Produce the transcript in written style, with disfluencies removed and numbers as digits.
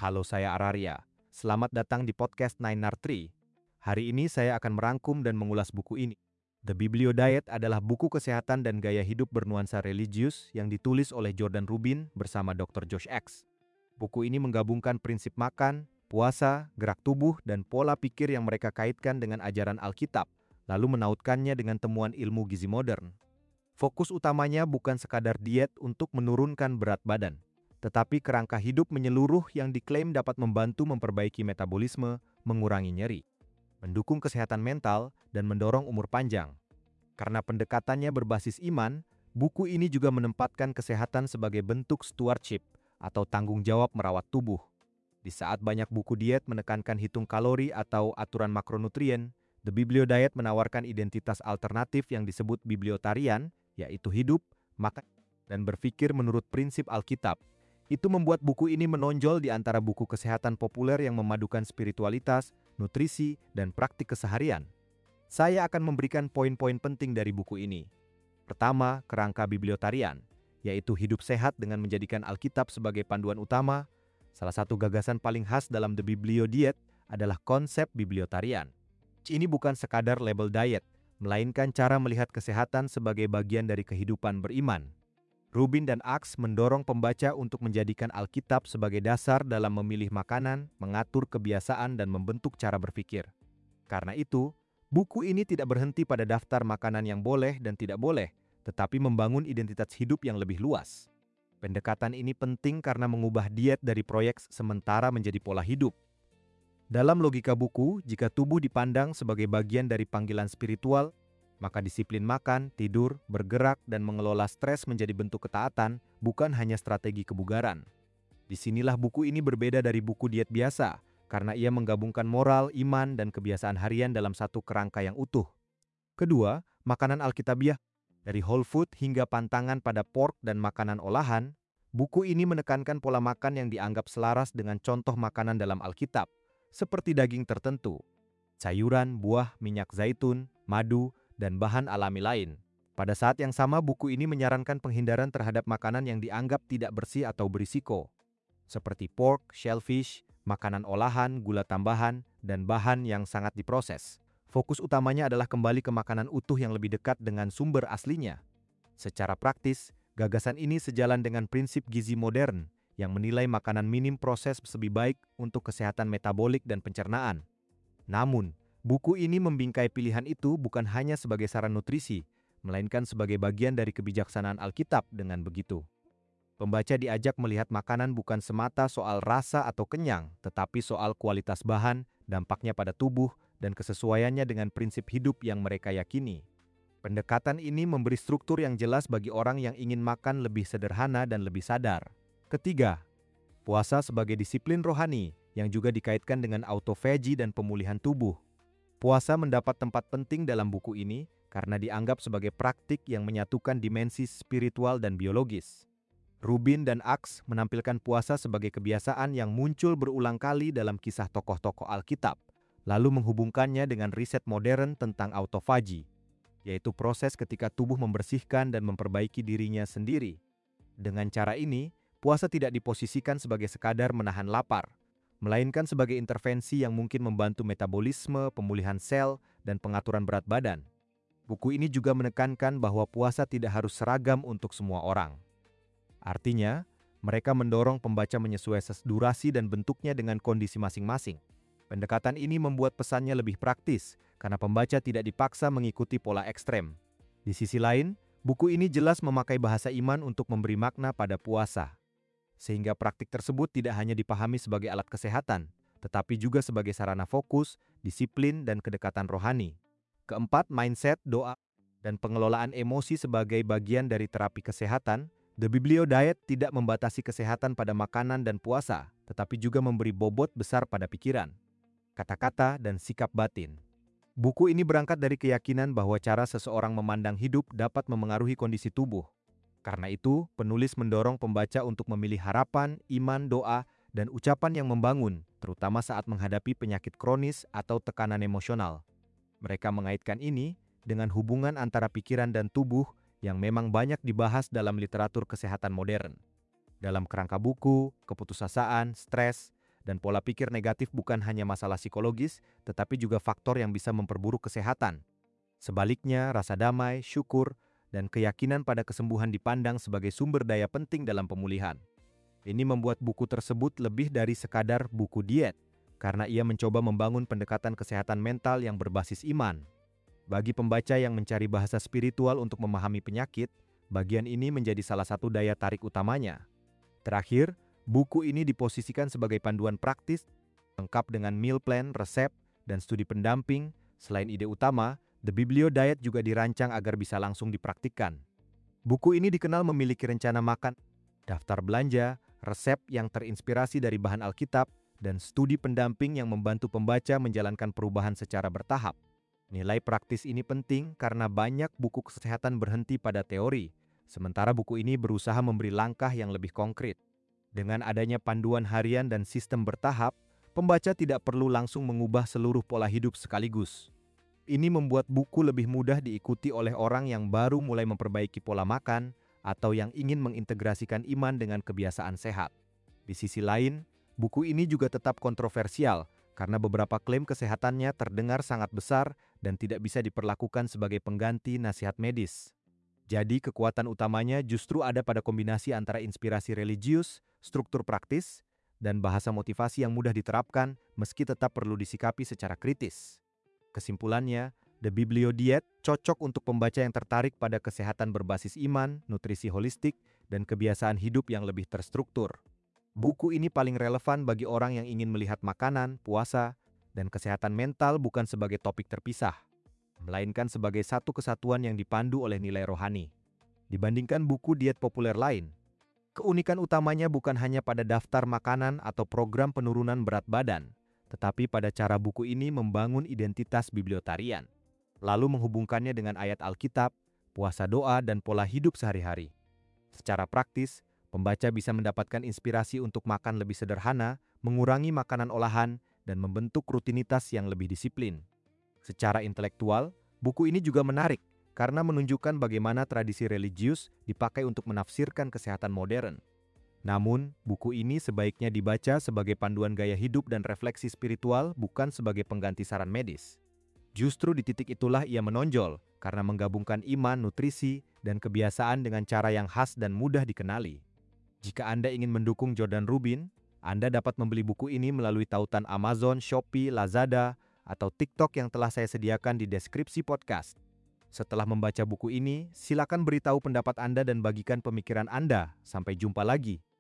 Halo, saya Araria. Selamat datang di podcast Nine Tree. Hari ini saya akan merangkum dan mengulas buku ini. The Biblio Diet adalah buku kesehatan dan gaya hidup bernuansa religius yang ditulis oleh Jordan Rubin bersama Dr. Josh Axe. Buku ini menggabungkan prinsip makan, puasa, gerak tubuh, dan pola pikir yang mereka kaitkan dengan ajaran Alkitab, lalu menautkannya dengan temuan ilmu gizi modern. Fokus utamanya bukan sekadar diet untuk menurunkan berat badan, tetapi kerangka hidup menyeluruh yang diklaim dapat membantu memperbaiki metabolisme, mengurangi nyeri, mendukung kesehatan mental, dan mendorong umur panjang. Karena pendekatannya berbasis iman, buku ini juga menempatkan kesehatan sebagai bentuk stewardship atau tanggung jawab merawat tubuh. Di saat banyak buku diet menekankan hitung kalori atau aturan makronutrien, The Biblio Diet menawarkan identitas alternatif yang disebut bibliotarian, yaitu hidup, makan, dan berpikir menurut prinsip Alkitab. Itu membuat buku ini menonjol di antara buku kesehatan populer yang memadukan spiritualitas, nutrisi, dan praktik keseharian. Saya akan memberikan poin-poin penting dari buku ini. Pertama, kerangka bibliotarian, yaitu hidup sehat dengan menjadikan Alkitab sebagai panduan utama. Salah satu gagasan paling khas dalam The Biblio Diet adalah konsep bibliotarian. Ini bukan sekadar label diet, melainkan cara melihat kesehatan sebagai bagian dari kehidupan beriman. Rubin dan Axe mendorong pembaca untuk menjadikan Alkitab sebagai dasar dalam memilih makanan, mengatur kebiasaan, dan membentuk cara berpikir. Karena itu, buku ini tidak berhenti pada daftar makanan yang boleh dan tidak boleh, tetapi membangun identitas hidup yang lebih luas. Pendekatan ini penting karena mengubah diet dari proyek sementara menjadi pola hidup. Dalam logika buku, jika tubuh dipandang sebagai bagian dari panggilan spiritual, maka disiplin makan, tidur, bergerak, dan mengelola stres menjadi bentuk ketaatan, bukan hanya strategi kebugaran. Disinilah buku ini berbeda dari buku diet biasa, karena ia menggabungkan moral, iman, dan kebiasaan harian dalam satu kerangka yang utuh. Kedua, makanan Alkitabiah. Dari whole food hingga pantangan pada pork dan makanan olahan, buku ini menekankan pola makan yang dianggap selaras dengan contoh makanan dalam Alkitab, seperti daging tertentu, sayuran, buah, minyak zaitun, madu, dan bahan alami lain. Pada saat yang sama, buku ini menyarankan penghindaran terhadap makanan yang dianggap tidak bersih atau berisiko, seperti pork, shellfish, makanan olahan, gula tambahan, dan bahan yang sangat diproses. Fokus utamanya adalah kembali ke makanan utuh yang lebih dekat dengan sumber aslinya. Secara praktis, gagasan ini sejalan dengan prinsip gizi modern yang menilai makanan minim proses lebih baik untuk kesehatan metabolik dan pencernaan. Namun, buku ini membingkai pilihan itu bukan hanya sebagai saran nutrisi, melainkan sebagai bagian dari kebijaksanaan Alkitab. Dengan begitu, pembaca diajak melihat makanan bukan semata soal rasa atau kenyang, tetapi soal kualitas bahan, dampaknya pada tubuh, dan kesesuaiannya dengan prinsip hidup yang mereka yakini. Pendekatan ini memberi struktur yang jelas bagi orang yang ingin makan lebih sederhana dan lebih sadar. Ketiga, puasa sebagai disiplin rohani yang juga dikaitkan dengan autofagi dan pemulihan tubuh. Puasa mendapat tempat penting dalam buku ini karena dianggap sebagai praktik yang menyatukan dimensi spiritual dan biologis. Rubin dan Axe menampilkan puasa sebagai kebiasaan yang muncul berulang kali dalam kisah tokoh-tokoh Alkitab, lalu menghubungkannya dengan riset modern tentang autofagi, yaitu proses ketika tubuh membersihkan dan memperbaiki dirinya sendiri. Dengan cara ini, puasa tidak diposisikan sebagai sekadar menahan lapar, melainkan sebagai intervensi yang mungkin membantu metabolisme, pemulihan sel, dan pengaturan berat badan. Buku ini juga menekankan bahwa puasa tidak harus seragam untuk semua orang. Artinya, mereka mendorong pembaca menyesuaikan durasi dan bentuknya dengan kondisi masing-masing. Pendekatan ini membuat pesannya lebih praktis, karena pembaca tidak dipaksa mengikuti pola ekstrem. Di sisi lain, buku ini jelas memakai bahasa iman untuk memberi makna pada puasa, sehingga praktik tersebut tidak hanya dipahami sebagai alat kesehatan, tetapi juga sebagai sarana fokus, disiplin, dan kedekatan rohani. Keempat, mindset, doa, dan pengelolaan emosi sebagai bagian dari terapi kesehatan. The Biblio Diet tidak membatasi kesehatan pada makanan dan puasa, tetapi juga memberi bobot besar pada pikiran, kata-kata, dan sikap batin. Buku ini berangkat dari keyakinan bahwa cara seseorang memandang hidup dapat memengaruhi kondisi tubuh. Karena itu, penulis mendorong pembaca untuk memilih harapan, iman, doa, dan ucapan yang membangun, terutama saat menghadapi penyakit kronis atau tekanan emosional. Mereka mengaitkan ini dengan hubungan antara pikiran dan tubuh yang memang banyak dibahas dalam literatur kesehatan modern. Dalam kerangka buku, keputusasaan, stres, dan pola pikir negatif bukan hanya masalah psikologis, tetapi juga faktor yang bisa memperburuk kesehatan. Sebaliknya, rasa damai, syukur, dan keyakinan pada kesembuhan dipandang sebagai sumber daya penting dalam pemulihan. Ini membuat buku tersebut lebih dari sekadar buku diet, karena ia mencoba membangun pendekatan kesehatan mental yang berbasis iman. Bagi pembaca yang mencari bahasa spiritual untuk memahami penyakit, bagian ini menjadi salah satu daya tarik utamanya. Terakhir, buku ini diposisikan sebagai panduan praktis, lengkap dengan meal plan, resep, dan studi pendamping. Selain ide utama, The Biblio Diet juga dirancang agar bisa langsung dipraktikkan. Buku ini dikenal memiliki rencana makan, daftar belanja, resep yang terinspirasi dari bahan Alkitab, dan studi pendamping yang membantu pembaca menjalankan perubahan secara bertahap. Nilai praktis ini penting karena banyak buku kesehatan berhenti pada teori, sementara buku ini berusaha memberi langkah yang lebih konkret. Dengan adanya panduan harian dan sistem bertahap, pembaca tidak perlu langsung mengubah seluruh pola hidup sekaligus. Ini membuat buku lebih mudah diikuti oleh orang yang baru mulai memperbaiki pola makan atau yang ingin mengintegrasikan iman dengan kebiasaan sehat. Di sisi lain, buku ini juga tetap kontroversial karena beberapa klaim kesehatannya terdengar sangat besar dan tidak bisa diperlakukan sebagai pengganti nasihat medis. Jadi kekuatan utamanya justru ada pada kombinasi antara inspirasi religius, struktur praktis, dan bahasa motivasi yang mudah diterapkan meski tetap perlu disikapi secara kritis. Kesimpulannya, The Biblio Diet cocok untuk pembaca yang tertarik pada kesehatan berbasis iman, nutrisi holistik, dan kebiasaan hidup yang lebih terstruktur. Buku ini paling relevan bagi orang yang ingin melihat makanan, puasa, dan kesehatan mental bukan sebagai topik terpisah, melainkan sebagai satu kesatuan yang dipandu oleh nilai rohani. Dibandingkan buku diet populer lain, keunikan utamanya bukan hanya pada daftar makanan atau program penurunan berat badan, tetapi pada cara buku ini membangun identitas bibliotarian, lalu menghubungkannya dengan ayat Alkitab, puasa doa, dan pola hidup sehari-hari. Secara praktis, pembaca bisa mendapatkan inspirasi untuk makan lebih sederhana, mengurangi makanan olahan, dan membentuk rutinitas yang lebih disiplin. Secara intelektual, buku ini juga menarik karena menunjukkan bagaimana tradisi religius dipakai untuk menafsirkan kesehatan modern. Namun, buku ini sebaiknya dibaca sebagai panduan gaya hidup dan refleksi spiritual, bukan sebagai pengganti saran medis. Justru di titik itulah ia menonjol karena menggabungkan iman, nutrisi, dan kebiasaan dengan cara yang khas dan mudah dikenali. Jika Anda ingin mendukung Jordan Rubin, Anda dapat membeli buku ini melalui tautan Amazon, Shopee, Lazada, atau TikTok yang telah saya sediakan di deskripsi podcast. Setelah membaca buku ini, silakan beritahu pendapat Anda dan bagikan pemikiran Anda. Sampai jumpa lagi.